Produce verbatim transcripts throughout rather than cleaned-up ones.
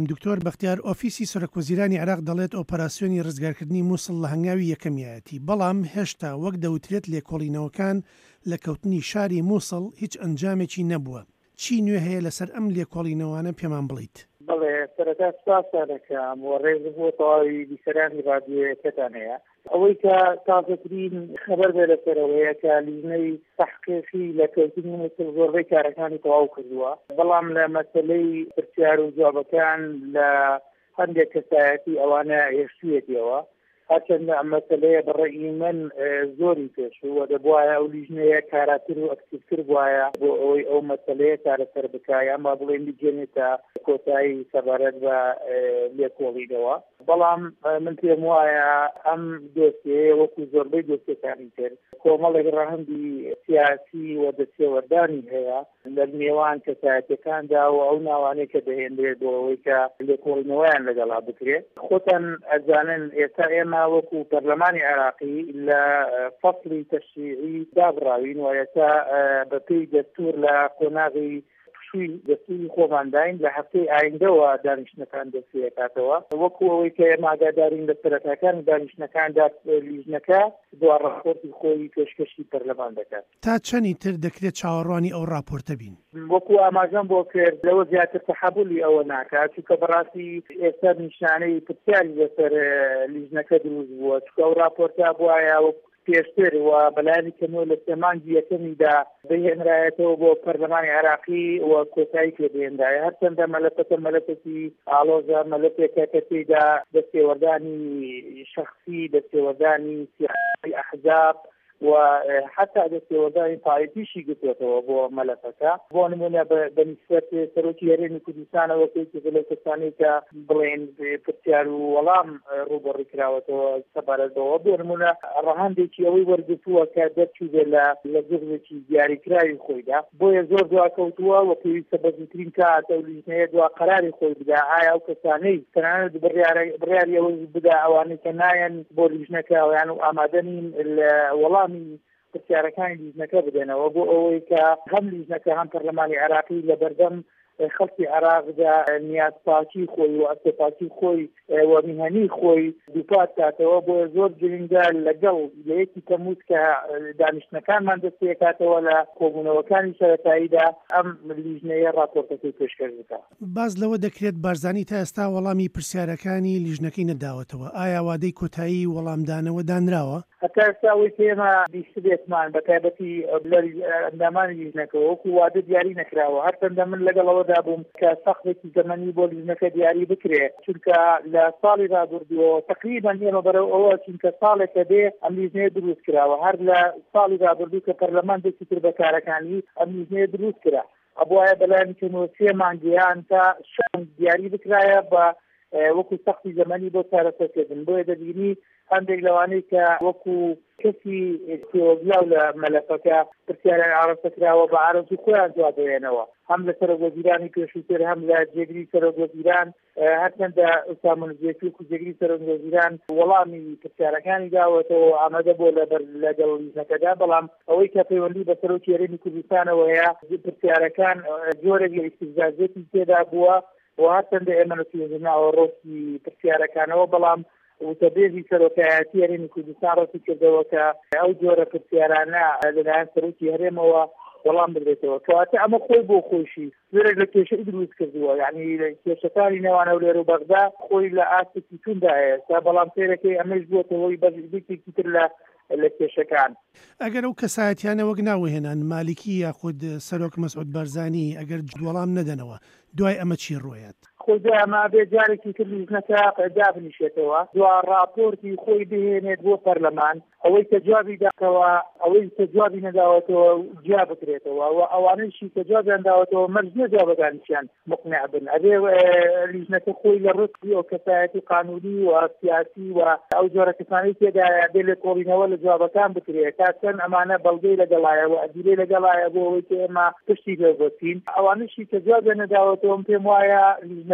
دکتۆر بەختیار ئۆفیسی سەرۆکوەزیرانی عێراق دەڵێت ئۆپەراسیۆنی ڕزگارکردنی مووسڵ لە هەنگاوی یەکەمیەتی، بەڵام هێشتا وەک دەوترێت لێکۆڵینەوەکان لە کەوتنی شاری مووسڵ هیچ ئەنجامێکی نەبووە. چی نوێ هەیە لەسەر ئەم لێکۆڵینەوانە پێمان بڵیت؟ بەڵێ سەرەتا سپاسان دەکەم و ڕێز بۆ تەواوی بیسەرانی رادیۆیەکەتان هەیە. ئەوەی کە تازەترین خەبەر بێ لەسەرەوەیە کە لیژنەی تەحقیقی لە کەوتنی مووسڵ زۆربەی کارەکانی تەواو کردووە، بەڵام لە مەسەلەی پرسیار و جوابەکان لە هەندێک کەسایەتی ئەوانە هێشتوویەتەوە، هەرچەندە ئەم مەسەلەیە بەڕێی من زۆری پێشوو و دەبوایە ئەو لیژنەیە کاراتر و ئەکتیڤتر بوایە بۆ ئەوەی ئەو مەسەلەیە چارەسەر بکایە، ئەمما بڵێن بجێنێتە کۆتایی سەبارەت بە لێکۆڵینەوە. بەڵام من پێم وایە ئەم دۆسیەیە وەکو زۆربەی دۆسیەکانی تر کۆمەڵێک ڕەهەندی سیاسی و دەستێوەردانی هەیە لە نێوان کەسایەتەکاندا و ئەو ناوانەیە کە دەهێنرێت بۆ ئەوەی کە لێکۆڵینەوەیان لەگەڵا بکرێت. خۆتان ئەزانن ئێستا ئێمە وەکو پەرلەمانی عێراقی لە فەسڵی تەشریعی دابڕاوین و ئێستا بەپێی دەستوور لە قۆناغی شووی دەستوری خۆمانداین لە هەفتەی ئایندەوە دانیشتەکان دەستیەکاتەوە، وەکو ئەوەی کە ئێمە ئاگادارین لە سەرەتاکان دانیشتەکاندا لیژنەکە دوا ڕاپۆرتی خۆی پێشکەشی پەرلەمان دەکات. تا چەندی تر دەکرێت چاوەڕوانی ئەو ڕاپۆرتە بین؟ وەکو ئاماژەم بۆ کرد لەوە زیاتر تەحەمولی ئەوە ناکات، چونکە بەڕاستی ئێستا نیشانەی پرسیاری لەسەر لیژنەکە دروست بووە، چونکە ئەو ڕاپۆرتە بوایە پێشتر و بەلایانی کەمەوە لە سێمانگی یەکەمیدا بهێنرایەتەوە بۆ پەرلەمانی عێراقی و کۆتایی پێ بهێنرایە، هەرچەندە مەلەفەتە مەلەفەتی ئاڵۆزە مەلەفێکە کە تێیدا دەستێوەردانی شەخصی، دەستێوەردانی سیاسی ئەحزاب و حتا دەستێوەردانی پایەتیشی گرتوێتەوە بۆ مەلەفەکە. بۆ نمونە بەنسبەت سەرۆکی هەرێمی کوردستانەوە پێی لە کەسانی کە بڵێن پرسیار و وەڵام ڕوبەڕووی کراوەتەوە سەبارەت بەوە، بۆ نمونە ڕەهەندێکی ئەوەی وەرگرتووە کە دەرچووبێ لە لە جزێکی دیاریکراوی خۆیدا، بۆیە زۆر دواکەوتووە و پێویستە بەزووترین کاتە و لیژنەیە دوا قەراری خۆی بدا ئایا ئەو کەسانەی تەنانەت بڕیاری ئەوە بدا ئەوانەی کە نایەن بۆ لیژنەکە یان و ئامادە نین وەڵام پرسیارەکانی لیژنەکە بدەنەوە بۆ ئەوەی کە هەم لیژنەکە هەم پەرلەمانی عێراقی لە بەردەم خەڵکی عێراقدا نیازپاکی خۆی و ئەستێپاکی خۆی و میهەنی خۆی دووپات کاتەوە، بۆ زۆر گرنگە لەگەڵ لە یەکی کەموت کە دانیشتەکانمان دەستپێکاتەوە لە کۆبوونەوەکانی سەرەتاییدا ئەم لیژنەیە ڕاپۆرتەکەی پێشکەش بکات. باز لەوە دەکرێت بارزانی تا ئێستا وەڵامی پرسیارەکانی لیژنەکەی نەداوەتەوە، ئایا وادەی کۆتایی وەڵامدانەوە دانراوە؟ هەتا ئێستا ئەوەی کە ئێمە بیستێتمان بە تایبەتی لە ئەندامانی لیژنەکەەوە وەکو وادە دیاری نەکراوە، هەرچەندە من لەگەڵەوە دابووم کە سەختێکی زەمەنی بۆ لیژنەکە دیاری بکرێت، چونکە لە ساڵی ڕابردووە تقریبا ئێمە بەرەو ئەوە چونکە ساڵێکە دێ ئەم لیژنەیە دروست کراوە، هەر لە ساڵی ڕابردوو کە پەرلەمان دەستی کرد بە کارەکانی ئەم لیژنەیە دروست کرا، ئەبوایە بەلایانی کەمەوە سێ مانگیان تا شەم دیاری بکرایە بە وەکو سەختی زەمەنی بۆ چارەسەرکردن. بۆیە دەبینی هەندێک لەوانەی کە وەکو کەسی تێوەگلاو لە مەلەفەکە پرسیاریان ئاڕاستەکراوە بە عەرەزوو خۆیان جواب دەوێنەوە، هەم لە سەرۆکوەزیرانی پێشووتر هەم لە جێگری سەرۆکوەزیران، هەرچەندە ئوسامە نوجێتی وەکو جێگری سەرۆکوەزیران وەڵامی پرسیارەکانی داوەتەوە ئامادە بۆ لەگەڵ لیژنەکەدا، بەڵام ئەوەی کە پەیوەندی بە سەرۆکی هەرێمی کوردستانەوە هەیە پرسیارەکان جۆرێک لە ئیستیفزازێتی تێدا بووە و هەرچەندە ئێمە نەتیجەناوە ڕۆستی پرسیارەکانەوە، بەڵام وتەبێژی سەرۆکایەتی هەرێمی کوردستان ڕەتی کردەوە کە ئەو جۆرە پرسیارانە لەلایەن سەرۆکی هەرێمەوە وەڵام بدرێتەوە، کەواتە ئەمە خۆی بۆ خۆشی زۆرێک لە کێشەی دروست کردووە، یعنی کێشەکانی نێوانە و لێرە و بەغدا خۆی لە ئاستێکی توندا هەیە، بەڵام سێرەکەی ئەمەش بووەتەوەی بەزێکی تر لە لە کێشەکان. ئەگەر ئەو کەسایەتیانە وەک ناوهێنان مالیکی یاخود سەرۆک مەسعود بەرزانی ئەگەر وەڵام نەدەنەوە دوای ئەمە چی ڕۆیەت؟ خۆی ئەمە بێ جارێکی تر لیژنەکە پەیدا بنیشێتەوە، دوا ڕاپۆرتی خۆی بهێنێت بۆ پەرلەمان، ئەوەی کە جوابی داکەوە ئەوەی کە جوابی نەداوەتەوە جیا بکرێتەوە و ئەوانەیشی کە جوابیان داوەتەوە مەرج نە جوابەدانیشیان مقنع بن، ئەبێ لیژنەکە خۆی لە ڕستی ئەو کەسایەتی قانونی و سیاسی و ئەو جۆرە کەسانی تێدایە بێ لێکۆڵینەوە لە جوابەکان بکرێت، تا چەند ئەمانە بەڵگەی لەگەڵایە و ئەدیرەی لەگەڵایە بۆ ئەوەی کە ئێمە پشتی لێ بۆتین، ئەوانەشی کە جوابیان نەداوەتەوە پێم وایە لیژنە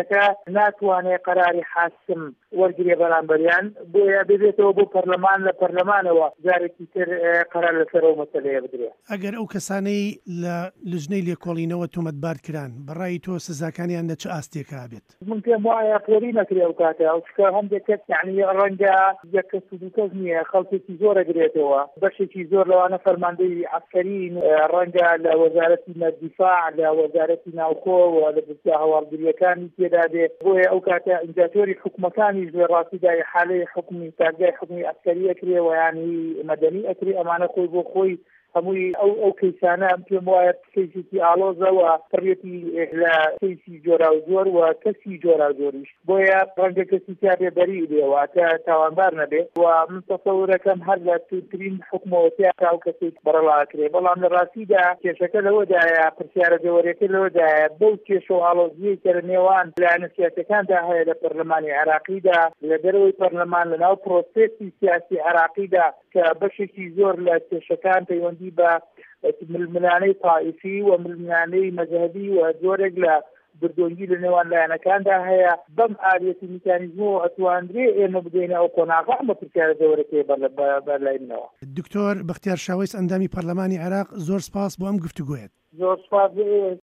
لیژنەکە ناتوانێت قەراری حاسم وەرگێ بەرامبەریان بۆیە ببێتەوە بۆ پەرلەمان لە پەرلەمانەوە جارێکی تر قەرار لەسەرەوە مەسەلەیە بدرێت. ئەگەر ئەو کەسانەی لە لژنەی لێکۆڵینەوە تۆمەتبار کران بەڕای تۆ سزاکانیان لە چه ئاستێکا بێت؟ من پێم وایە پۆری نەکرێ ئەو کاتە ئەوچکە هەندێک کەس یعنی ڕەنگە یەک کەس و دوو کەس نییە خەڵکێکی زۆر ئەگرێتەوە بەشێکی زۆر لەوانە فەرماندەی عەسکەرین ڕەنگە لە وەزارەتی نەردیفاع لە وەزارەتی ناوخۆوە لە بچە هەواڵگریەکانی تێدا بێت بۆیە ئەو کاتە ئینجاتۆری حکومەکانیش لە ڕاستیدا حالەی حکومی تاگای حکومی عەسکەری ئەکرێ و یانی مەدەنی ئەکرێ ئەمانە خۆی بۆ خۆی هەمووی ئەو ئەو کەیسانە پێم وایە کەیسێکی ئاڵۆزەوە پڕێتی لە کەیسی جۆرا و جۆر و کەسی جۆرا و جۆریش بۆیە ڕەنگە کەسی تا بێبەری بێواتە تاوانبار نەبێ و من تەسەوورەکەم هەر لە تووترین حکومەوەتیا تا و کەسێک بەرەڵاکرێ بەڵام لە ڕاستیدا کێشەکە لەوەدایە پرسیارە دەوەرەکە لەوەدایە بەو کێش و ئاڵۆزیەی کە لە نێوان لایەنە سیاسەکاندا هەیە لە پەرلەمانی عێراقیدا لە دەرەوەی پەرلەمان لەناو پرۆسێسی سیاسی عێراقیدا کە بەشێکی زۆر لە کێشەکان پەیوەندی بە ململانەی تائیفی و ململانەی مەذهبی و زۆرێک لە بردۆنگی لە نێوان لایەنەکاندا هەیە بەم ئالیەتی میکانیزمەوە ئەتوانرێ ئێمە بدەینە ئەو قۆناغا بە پرسیارە دەوەرەکەی بەرلایمنەوە. دکتۆر بەختیار شاوەیس ئەندامی پەرلەمانی عێراق زۆر سپاس بۆ ئەم گفتوگویت. زۆر سپاس.